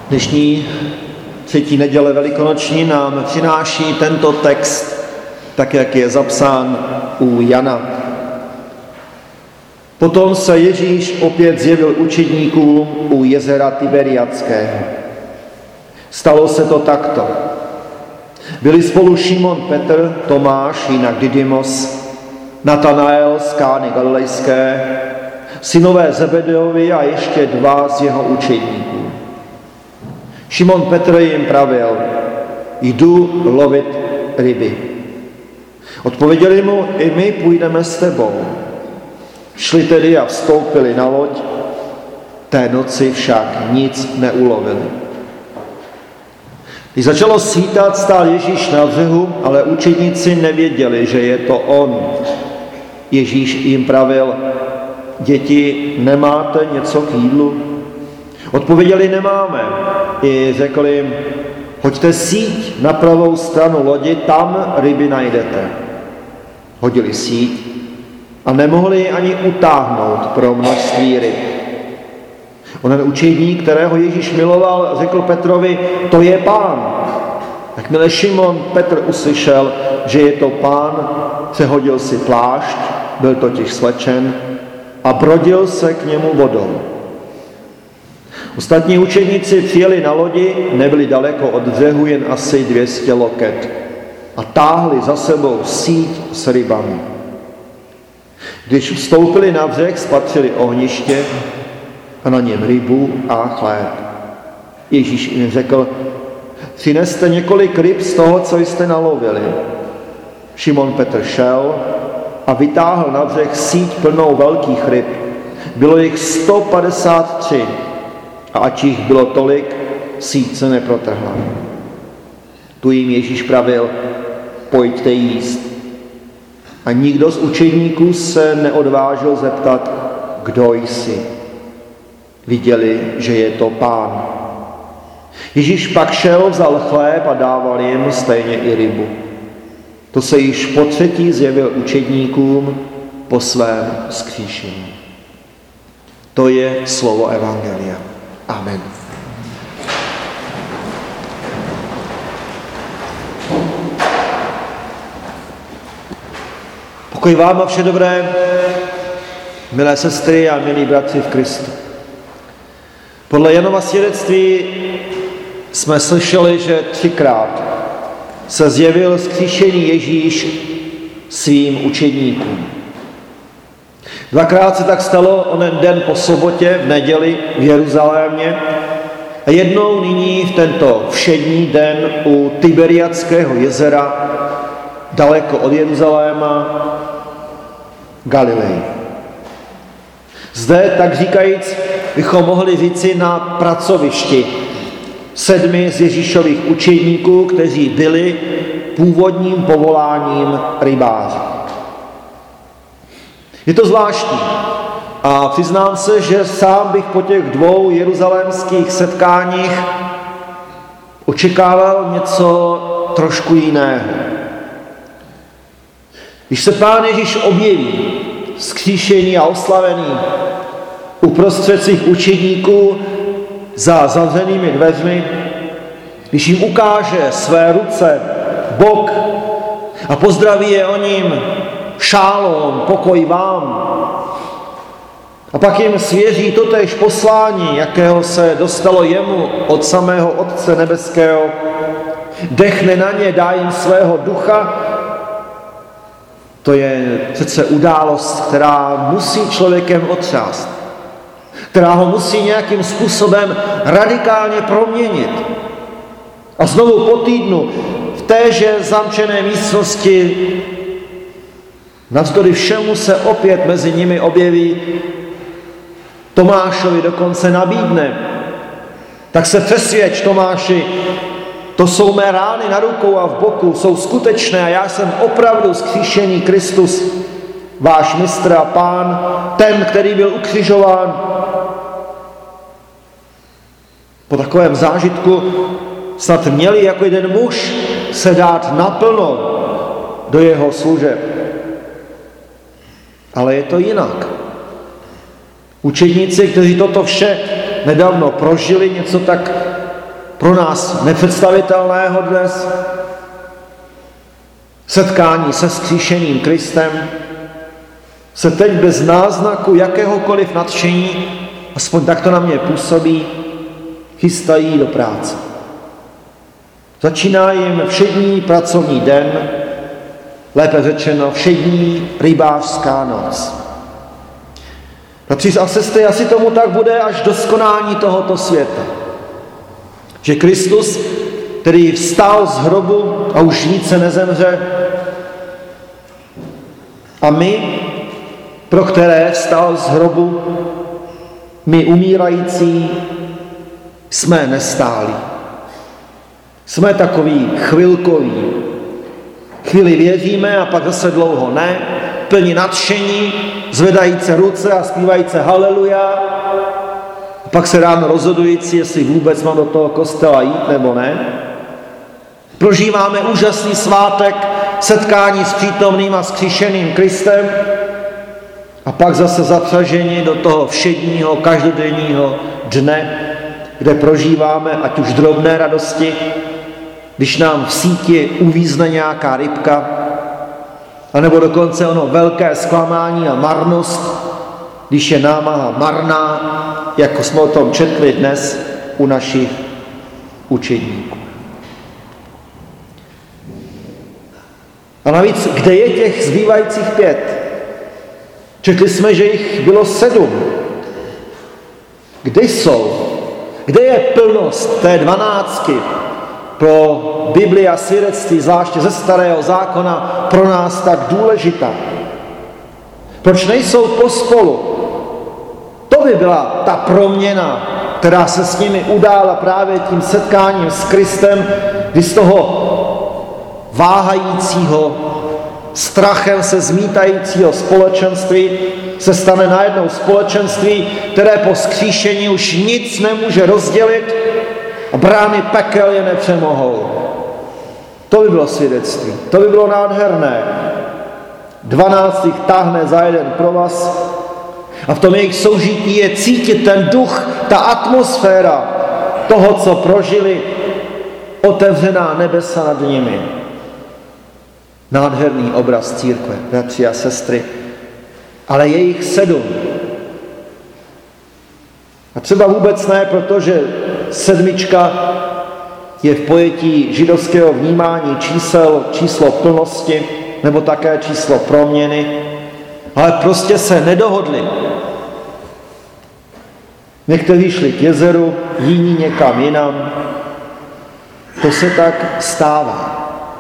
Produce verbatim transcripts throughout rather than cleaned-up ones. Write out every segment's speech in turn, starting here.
Dnešní třetí neděle velikonoční nám přináší tento text, tak jak je zapsán u Jana. Potom se Ježíš opět zjevil učedníkům u jezera Tiberiadského. Stalo se to takto. Byli spolu Šimon Petr, Tomáš, jinak Didymos, Natanael z Kány Galilejské, synové Zebedeovi a ještě dva z jeho učedníků. Šimon Petr jim pravil, jdu lovit ryby. Odpověděli mu, i my půjdeme s tebou. Šli tedy a vstoupili na loď, té noci však nic neulovili. Když začalo svítat, stál Ježíš na břehu, ale učedníci nevěděli, že je to on. Ježíš jim pravil, děti, nemáte něco k jídlu? Odpověděli, nemáme. I řekl jim, hoďte síť na pravou stranu lodi, tam ryby najdete. Hodili síť a nemohli ji ani utáhnout pro množství ryb. Onen učedník, kterého Ježíš miloval, řekl Petrovi, to je Pán. Jakmile Šimon Petr uslyšel, že je to Pán, přehodil si plášť, byl totiž slečen a brodil se k němu vodou. Ostatní učedníci přijeli na lodi, nebyli daleko od břehu, jen asi dvě stě loket a táhli za sebou síť s rybami. Když vstoupili na břeh, spatřili ohniště a na něm rybu a chléb. Ježíš jim řekl, přineste několik ryb z toho, co jste nalovili. Šimon Petr šel a vytáhl na břeh síť plnou velkých ryb. Bylo jich sto padesát tři a ač jich bylo tolik, síť se neprotrhla. Tu jim Ježíš pravil, pojďte jíst. A nikdo z učedníků se neodvážil zeptat, kdo jsi. Viděli, že je to Pán. Ježíš pak šel, vzal chléb a dával jim stejně i rybu. To se již po třetí zjevil učedníkům po svém vzkříšení. To je slovo evangelia. Amen. Pokoj vám a vše dobré, milé sestry a milí bratři v Kristu. Podle Janova svědectví jsme slyšeli, že třikrát se zjevil vzkříšený Ježíš svým učedníkům. Dvakrát se tak stalo onen den po sobotě v neděli v Jeruzalémě a jednou nyní v tento všední den u Tiberiadského jezera daleko od Jeruzaléma Galilei. Zde, tak říkajíc, bychom mohli říci na pracovišti sedmi z Ježíšových učedníků, kteří byli původním povoláním rybáři. Je to zvláštní a přiznám se, že sám bych po těch dvou jeruzalémských setkáních očekával něco trošku jiného. Když se Pán Ježíš objeví, vzkříšený a oslavený, uprostřed svých učedníků za zavřenými dveřmi, když jim ukáže své ruce, bok a pozdraví je o ním, šálom, pokoj vám. A pak jim svěří totéž poslání, jakého se dostalo jemu od samého Otce nebeského, dechne na ně, dá jim svého ducha. To je přece událost, která musí člověkem otřást, která ho musí nějakým způsobem radikálně proměnit. A znovu po týdnu v téže zamčené místnosti navzdory všemu se opět mezi nimi objeví, Tomášovi dokonce nabídne. Tak se přesvědč, Tomáši, to jsou mé rány na rukou a v boku, jsou skutečné a já jsem opravdu vzkříšený Kristus, váš mistr a Pán, ten, který byl ukřižován. Po takovém zážitku snad měli jako jeden muž se dát naplno do jeho služeb. Ale je to jinak. Učedníci, kteří toto vše nedávno prožili, něco tak pro nás nepředstavitelného dnes, setkání se vzkříšeným Kristem, se teď bez náznaku jakéhokoliv nadšení, aspoň tak to na mě působí, chystají do práce. Začíná jim všední pracovní den, lépe řečeno všední rybářská noc. Bratři a sestry, asi tomu tak bude až do skonání tohoto světa. Že Kristus, který vstal z hrobu a už více nezemře, a my, pro které vstal z hrobu, my umírající, jsme nestálí. Jsme takový chvilkový. Chvíli věříme a pak zase dlouho ne, plní nadšení, zvedajíce ruce a zpívajíce haleluja. A pak se ráno rozhodující, jestli vůbec mám do toho kostela jít nebo ne. Prožíváme úžasný svátek, setkání s přítomným a vzkříšeným Kristem a pak zase zatřažení do toho všedního, každodenního dne, kde prožíváme ať už drobné radosti, když nám v síti uvízne nějaká rybka, anebo dokonce ono velké zklamání a marnost, když je námaha marná, jako jsme o tom četli dnes u našich učedníků. A navíc, kde je těch zbývajících pět? Četli jsme, že jich bylo sedm. Kde jsou? Kde je plnost té dvanáctky pro Bibli a svědectví, zvláště ze Starého zákona, pro nás tak důležitá? Proč nejsou pospolu? To by byla ta proměna, která se s nimi udála právě tím setkáním s Kristem, kdy z toho váhajícího, strachem se zmítajícího společenství se stane najednou společenství, které po vzkříšení už nic nemůže rozdělit a brány pekel je nepřemohou. To by bylo svědectví, to by bylo nádherné. Dvanáct jich táhne za jeden provaz a v tom jejich soužití je cítit ten duch, ta atmosféra toho, co prožili, otevřená nebesa nad nimi. Nádherný obraz církve, bratři a sestry. Ale je jich sedm. A třeba vůbec ne, protože sedmička je v pojetí židovského vnímání čísel, číslo plnosti, nebo také číslo proměny, ale prostě se nedohodli. Někteří šli k jezeru, jiní někam jinam. To se tak stává.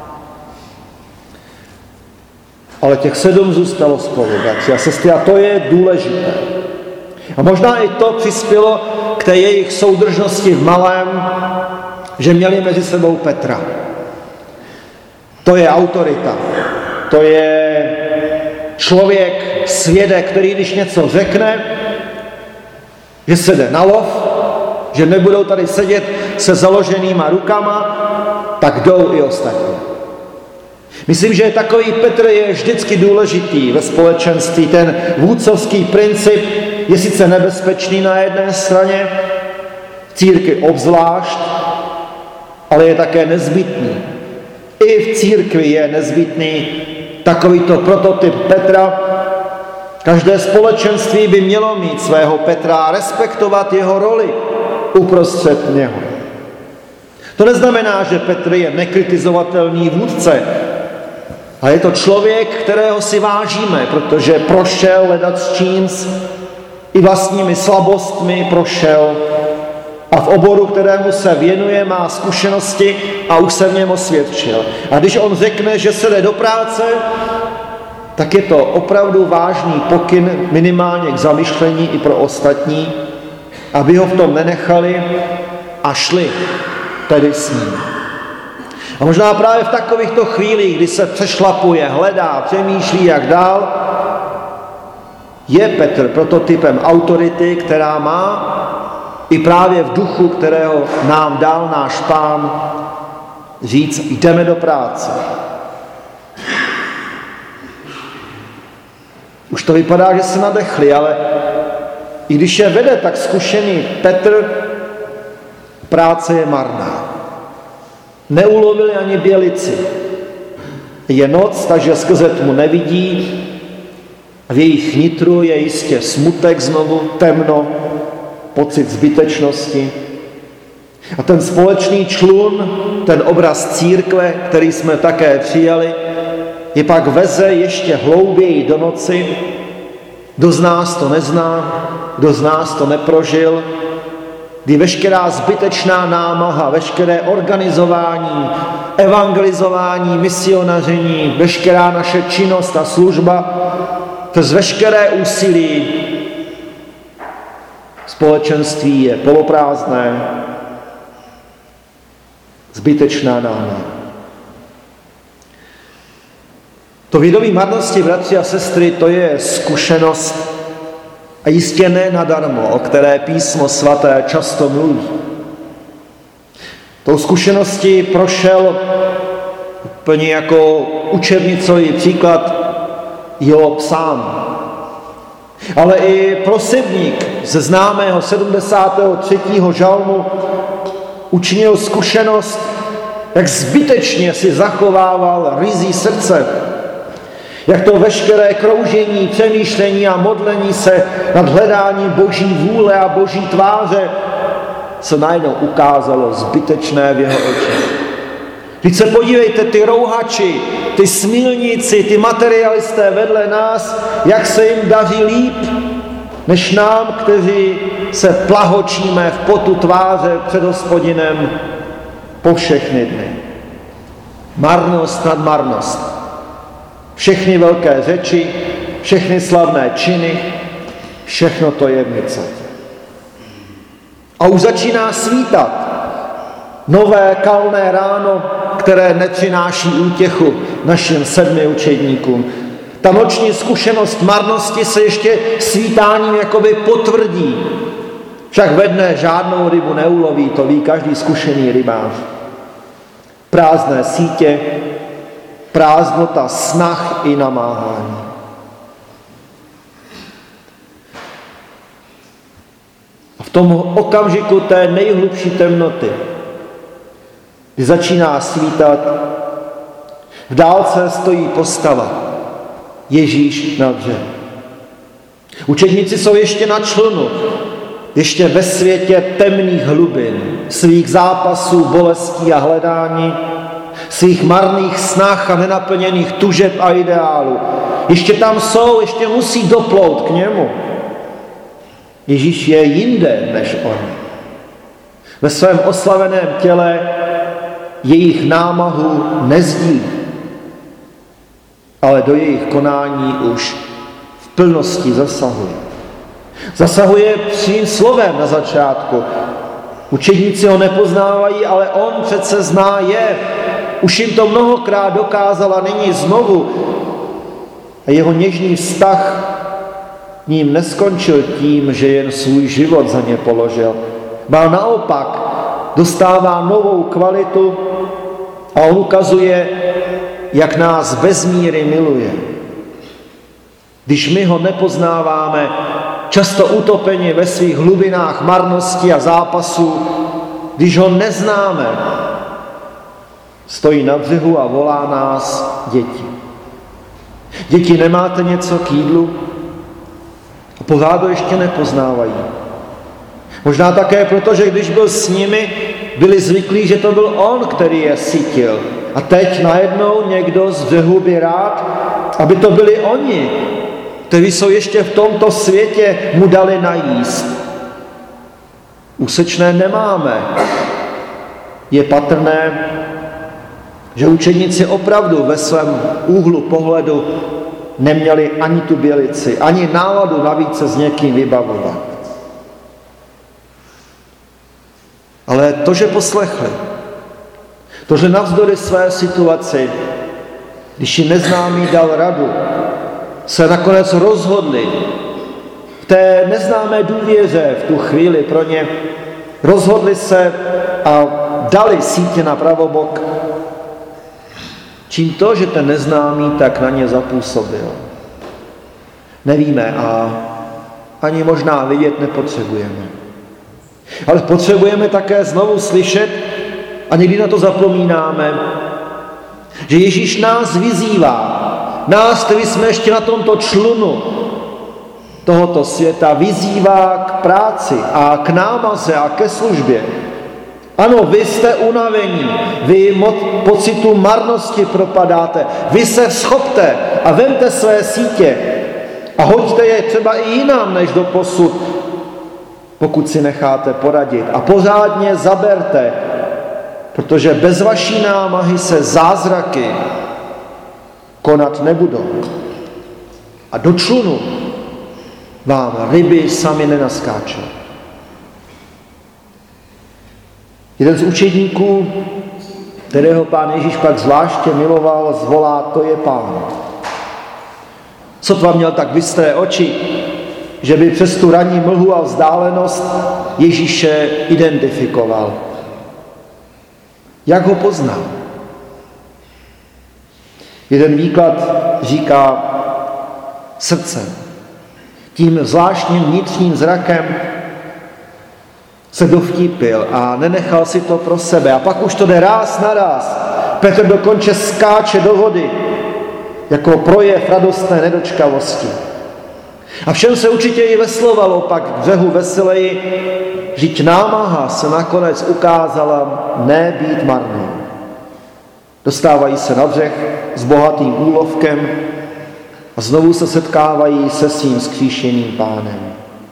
Ale těch sedm zůstalo spolu, bratři a sestry, a to je důležité. A možná i to přispělo k té jejich soudržnosti v malém, že měli mezi sebou Petra. To je autorita. To je člověk, svědek, který když něco řekne, že se jde na lov, že nebudou tady sedět se založenýma rukama, tak jdou i ostatní. Myslím, že takový Petr je vždycky důležitý ve společenství. Ten vůdcovský princip je sice nebezpečný na jedné straně, v církvi obzvlášť, ale je také nezbytný. I v církvi je nezbytný takovýto prototyp Petra. Každé společenství by mělo mít svého Petra a respektovat jeho roli uprostřed něho. To neznamená, že Petr je nekritizovatelný vůdce, a je to člověk, kterého si vážíme, protože prošel ledat číns, i vlastními slabostmi prošel a v oboru, kterému se věnuje, má zkušenosti a už se v něm osvědčil. A když on řekne, že se jde do práce, tak je to opravdu vážný pokyn minimálně k zamyšlení i pro ostatní, aby ho v tom nenechali a šli tedy s ním. A možná právě v takovýchto chvílích, kdy se přešlapuje, hledá, přemýšlí, jak dál, je Petr prototypem autority, která má i právě v duchu, kterého nám dal náš Pán, říct, jdeme do práce. Už to vypadá, že se nadechli, ale i když je vede tak zkušený Petr, Práce je marná. Neulovili ani bělici. Je noc, takže skrze tmu nevidí. V jejich nitru je jistě smutek znovu, temno, pocit zbytečnosti. A ten společný člun, ten obraz církve, který jsme také přijali, je pak veze ještě hlouběji do noci. Kdo z nás to nezná, kdo z nás to neprožil, kdy veškerá zbytečná námaha, veškeré organizování, evangelizování, misionaření, veškerá naše činnost a služba, přes veškeré úsilí společenství je poloprázdné, zbytečná námaha. To vědomí marnosti, bratři a sestry, to je zkušenost a jistě ne nadarmo, o které písmo svaté často mluví. Tou zkušeností prošel úplně jako učebnicový příklad Job sám. Ale i prosebník ze známého sedmdesátého třetího žalmu učinil zkušenost, jak zbytečně si zachovával ryzí srdce, jak to veškeré kroužení, přemýšlení a modlení se nad hledání Boží vůle a Boží tváře se najednou ukázalo zbytečné v jeho očích. Teď se podívejte, ty rouhači, ty smilníci, ty materialisté vedle nás, jak se jim daří líp, než nám, kteří se plahočíme v potu tváře před Hospodinem po všechny dny. Marnost nad marnost. Všechny velké řeči, všechny slavné činy, všechno to je v nicotě. A už začíná svítat nové kalné ráno, které nepřináší útěchu našim sedmi učedníkům. Ta noční zkušenost marnosti se ještě svítáním jakoby potvrdí. Však ve dne žádnou rybu neuloví, to ví každý zkušený rybář. Prázdné sítě, prázdnota snah i namáhání. A v tom okamžiku té nejhlubší temnoty, kdy začíná svítat, v dálce stojí postava Ježíš na břehu. Učedníci jsou ještě na člunu, ještě ve světě temných hlubin, svých zápasů, bolestí a hledání, svých marných snah a nenaplněných tužeb a ideálů. Ještě tam jsou, ještě musí doplout k němu. Ježíš je jinde než oni. Ve svém oslaveném těle jejich námahu nezdílí, ale do jejich konání už v plnosti zasahuje. Zasahuje svým slovem na začátku. Učedníci ho nepoznávají, ale on přece zná je. Už jim to mnohokrát dokázal a nyní znovu. A jeho něžný vztah ním neskončil tím, že jen svůj život za ně položil. Ba naopak dostává novou kvalitu a on ukazuje, jak nás bez míry miluje. Když my ho nepoznáváme, často utopeni ve svých hlubinách marnosti a zápasů, když ho neznáme, stojí na břehu a volá nás děti. Děti, nemáte něco k jídlu? A pořád ho ještě nepoznávají. Možná také proto, že když byl s nimi, byli zvyklí, že to byl on, který je sytil. A teď najednou někdo z břehu by rád, aby to byli oni, kteří jsou ještě v tomto světě, mu dali najíst. Úsečné nemáme. Je patrné, že učedníci opravdu ve svém úhlu pohledu neměli ani tu bělici, ani náladu navíc se s někým vybavovat. Ale to, že poslechli, to, že navzdory své situaci, když ji neznámý dal radu, se nakonec rozhodli v té neznámé důvěře v tu chvíli pro ně, rozhodli se a dali sítě na pravobok. Čím to, že ten neznámý tak na ně zapůsobil? Nevíme a ani možná vědět nepotřebujeme. Ale potřebujeme také znovu slyšet, a někdy na to zapomínáme, že Ježíš nás vyzývá, nás, kteří jsme ještě na tomto člunu tohoto světa, vyzývá k práci a k námaze a ke službě. Ano, vy jste unavení, vy mo- pocitu marnosti propadáte, vy se schopte a vemte své sítě a hoďte je třeba i jinam než do posud, pokud si necháte poradit. A pořádně zaberte, protože bez vaší námahy se zázraky konat nebudou. A do člunu vám ryby sami nenaskáčou. Jeden z učedníků, kterého Pán Ježíš pak zvláště miloval, zvolá: to je Pán. Sotva měl tak bystré oči, že by přes tu ranní mlhu a vzdálenost Ježíše identifikoval. Jak ho poznal? Jeden výklad říká srdcem. Tím zvláštním vnitřním zrakem se dovtípil a nenechal si to pro sebe. A pak už to jde ráz na ráz. Petr dokonce skáče do vody jako projev radostné nedočkavosti. A všem se určitě i veslovalo pak k břehu veseleji, vždyť námaha se nakonec ukázala nebýt marnou. Dostávají se na břeh s bohatým úlovkem a znovu se setkávají se svým vzkříšeným Pánem.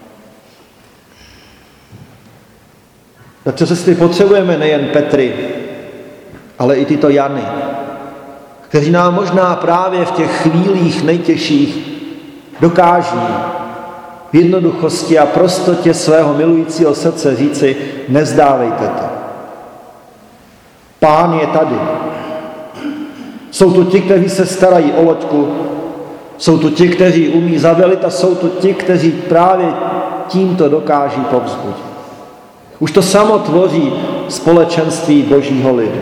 Bratře, sestry, potřebujeme nejen Petry, ale i tyto Jany, kteří nám možná právě v těch chvílích nejtěžších dokáží v jednoduchosti a prostotě svého milujícího srdce říci: nezdávejte to. Pán je tady. Jsou to ti, kteří se starají o loďku, jsou to ti, kteří umí zavelit, a jsou to ti, kteří právě tímto dokáží povzbudit. Už to samo tvoří společenství Božího lidu.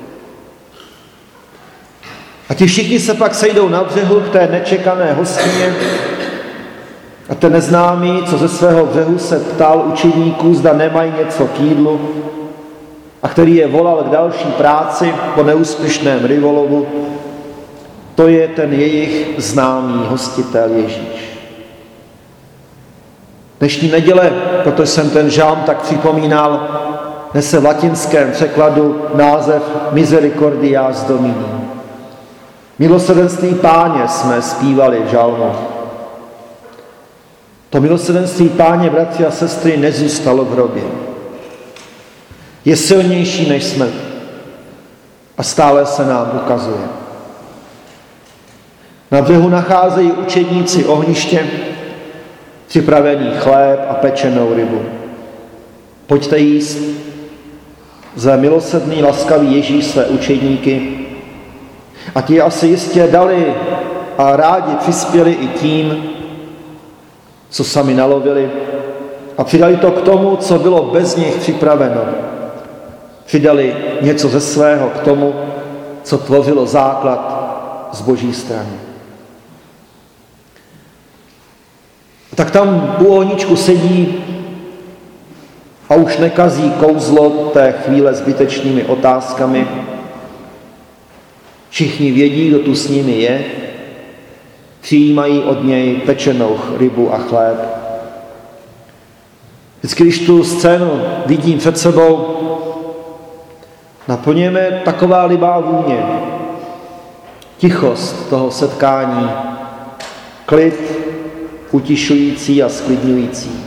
A ti všichni se pak sejdou na břehu k té nečekané hostině a ten neznámý, co ze svého břehu se ptal učedníků, zda nemají něco k jídlu, a který je volal k další práci po neúspěšném rybolovu, to je ten jejich známý hostitel Ježíš. Dnešní neděle, protože jsem ten žálm tak připomínal, nese v latinském překladu název Misericordias Domini. Milosrdenství Páně jsme zpívali v žalmu. To milosrdenství Páně, bratři a sestry, nezůstalo v hrobě. Je silnější než smrt a stále se nám ukazuje. Na břehu nacházejí učedníci ohniště, připravený chléb a pečenou rybu. Pojďte jíst. Za milosrdný, laskavý Ježíš své učedníky, a ti asi jistě dali a rádi přispěli i tím, co sami nalovili, a přidali to k tomu, co bylo bez nich připraveno. Přidali něco ze svého k tomu, co tvořilo základ z Boží strany. Tak tam u ohníčku sedí a už nekazí kouzlo té chvíle zbytečnými otázkami. Všichni vědí, kdo tu s nimi je, přijímají od něj pečenou rybu a chléb. Vždycky, když tu scénu vidím před sebou, naplňujeme taková libá vůně, tichost toho setkání, klid utišující a sklidňující.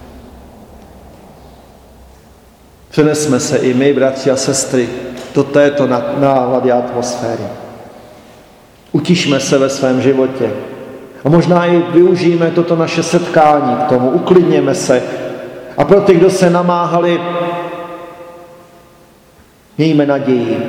Přenesme se i my, bratři a sestry, do této nálady atmosféry. Utišme se ve svém životě. A možná i využijeme toto naše setkání k tomu, uklidněme se. A pro ty, kdo se namáhali, mějme naději.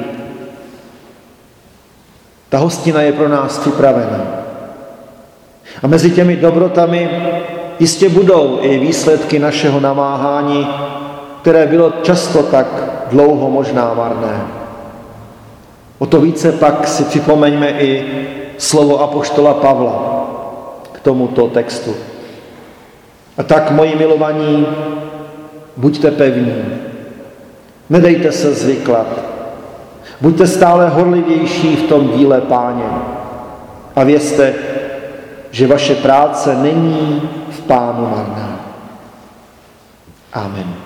Ta hostina je pro nás připravena. A mezi těmi dobrotami jistě budou i výsledky našeho namáhání, které bylo často tak dlouho možná marné. O to více pak si připomeňme i slovo apoštola Pavla k tomuto textu. A tak, moji milovaní, Buďte pevní, nedejte se zvyklat, buďte stále horlivější v tom díle Páně a vězte, že vaše práce není v Pánu marná. Amen.